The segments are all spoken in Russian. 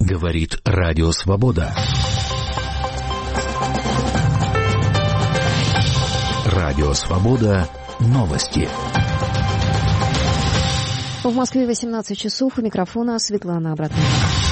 Говорит Радио Свобода. Радио Свобода. Новости. В Москве 18 часов. У микрофона Светлана Абратнова.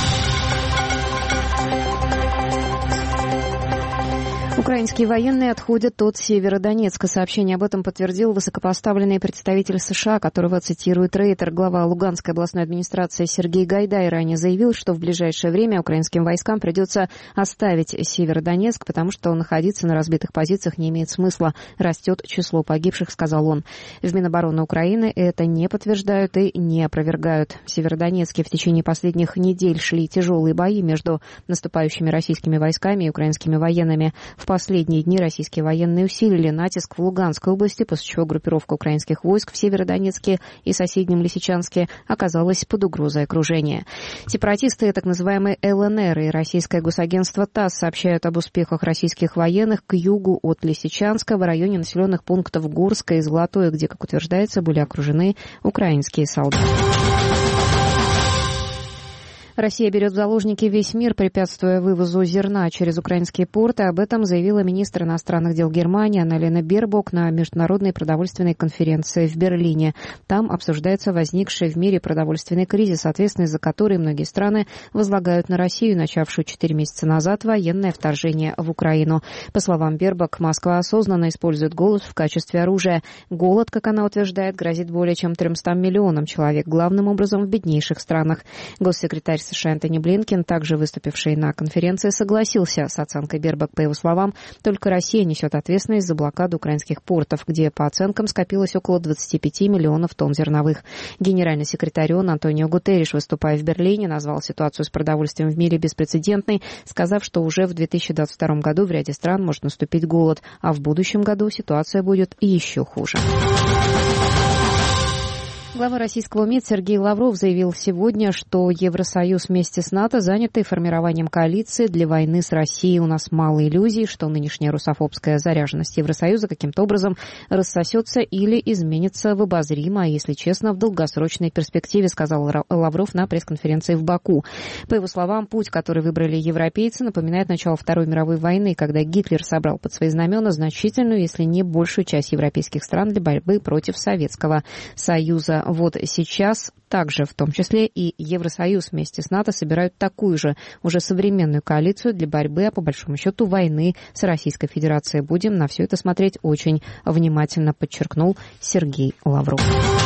Украинские военные отходят от Северодонецка. Сообщение об этом подтвердил высокопоставленный представитель США, которого цитирует Рейтер. Глава Луганской областной администрации Сергей Гайдай ранее заявил, что в ближайшее время украинским войскам придется оставить Северодонецк, потому что находиться на разбитых позициях не имеет смысла. Растет число погибших, сказал он. В Минобороны Украины это не подтверждают и не опровергают. В Северодонецке в течение последних недель шли тяжелые бои между наступающими российскими войсками и украинскими военными. В последние дни российские военные усилили натиск в Луганской области, после чего группировка украинских войск в Северодонецке и соседнем Лисичанске оказалась под угрозой окружения. Сепаратисты, так называемые ЛНР и российское госагентство ТАСС сообщают об успехах российских военных к югу от Лисичанска в районе населенных пунктов Горское и Золотое, где, как утверждается, были окружены украинские солдаты. Россия берет в заложники весь мир, препятствуя вывозу зерна через украинские порты. Об этом заявила министр иностранных дел Германии Анна-Лена Бербок на международной продовольственной конференции в Берлине. Там обсуждается возникший в мире продовольственный кризис, ответственность за который многие страны возлагают на Россию, начавшую 4 месяца назад военное вторжение в Украину. По словам Бербок, Москва осознанно использует голод в качестве оружия. Голод, как она утверждает, грозит более чем 300 миллионам человек, главным образом в беднейших странах. Госсекретарь США Энтони Блинкен, также выступивший на конференции, согласился с оценкой Бербок. По его словам, только Россия несет ответственность за блокаду украинских портов, где, по оценкам, скопилось около 25 миллионов тонн зерновых. Генеральный секретарь ООН Антонио Гутерриш, выступая в Берлине, назвал ситуацию с продовольствием в мире беспрецедентной, сказав, что уже в 2022 году в ряде стран может наступить голод, а в будущем году ситуация будет еще хуже. Глава российского МИД Сергей Лавров заявил сегодня, что Евросоюз вместе с НАТО заняты формированием коалиции для войны с Россией. У нас мало иллюзий, что нынешняя русофобская заряженность Евросоюза каким-то образом рассосется или изменится в обозримо, а если честно, в долгосрочной перспективе, сказал Лавров на пресс-конференции в Баку. По его словам, путь, который выбрали европейцы, напоминает начало Второй мировой войны, когда Гитлер собрал под свои знамена значительную, если не большую часть европейских стран для борьбы против Советского Союза. Вот сейчас также, в том числе и Евросоюз вместе с НАТО, собирают такую же, уже современную коалицию для борьбы, а по большому счету войны с Российской Федерацией. Будем на все это смотреть очень внимательно, подчеркнул Сергей Лавров.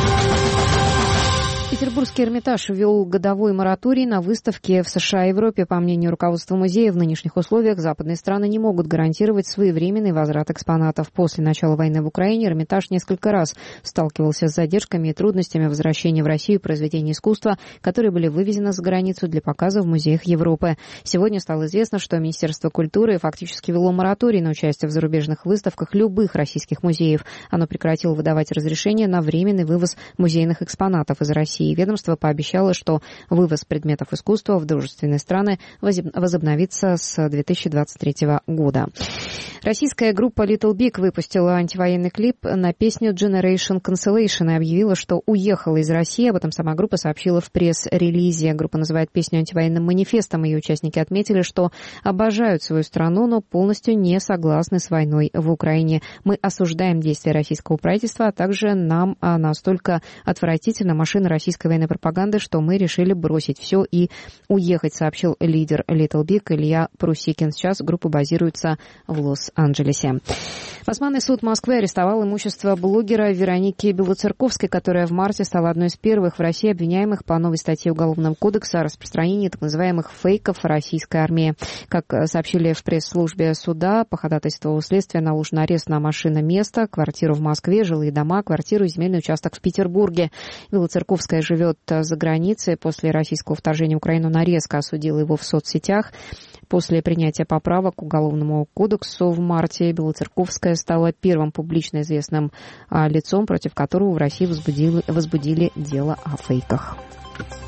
Петербургский Эрмитаж ввел годовой мораторий на выставки в США и Европе. По мнению руководства музея, в нынешних условиях западные страны не могут гарантировать своевременный возврат экспонатов. После начала войны в Украине Эрмитаж несколько раз сталкивался с задержками и трудностями возвращения в Россию произведений искусства, которые были вывезены за границу для показа в музеях Европы. Сегодня стало известно, что Министерство культуры фактически ввело мораторий на участие в зарубежных выставках любых российских музеев. Оно прекратило выдавать разрешение на временный вывоз музейных экспонатов из России. Ведомство пообещало, что вывоз предметов искусства в дружественные страны возобновится с 2023 года. Российская группа Little Big выпустила антивоенный клип на песню Generation Cancellation и объявила, что уехала из России. Об этом сама группа сообщила в пресс-релизе. Группа называет песню антивоенным манифестом. Ее участники отметили, что обожают свою страну, но полностью не согласны с войной в Украине. Мы осуждаем действия российского правительства, а также нам настолько отвратительна машина российской военной пропаганды, что мы решили бросить все и уехать, сообщил лидер Little Big Илья Прусикин. Сейчас группа базируется в Лос-Анджелесе. Басманный суд Москвы арестовал имущество блогера Вероники Белоцерковской, которая в марте стала одной из первых в России обвиняемых по новой статье Уголовного кодекса о распространении так называемых фейков российской армии. Как сообщили в пресс-службе суда, по ходатайству следствия наложен арест на машино-место, квартиру в Москве, жилые дома, квартиру и земельный участок в Петербурге. Белоцерковская живет за границей. После российского вторжения в Украину она резко осудила его в соцсетях. После принятия поправок к Уголовному кодексу в марте Белоцерковская стала первым публично известным лицом, против которого в России возбудили дело о фейках.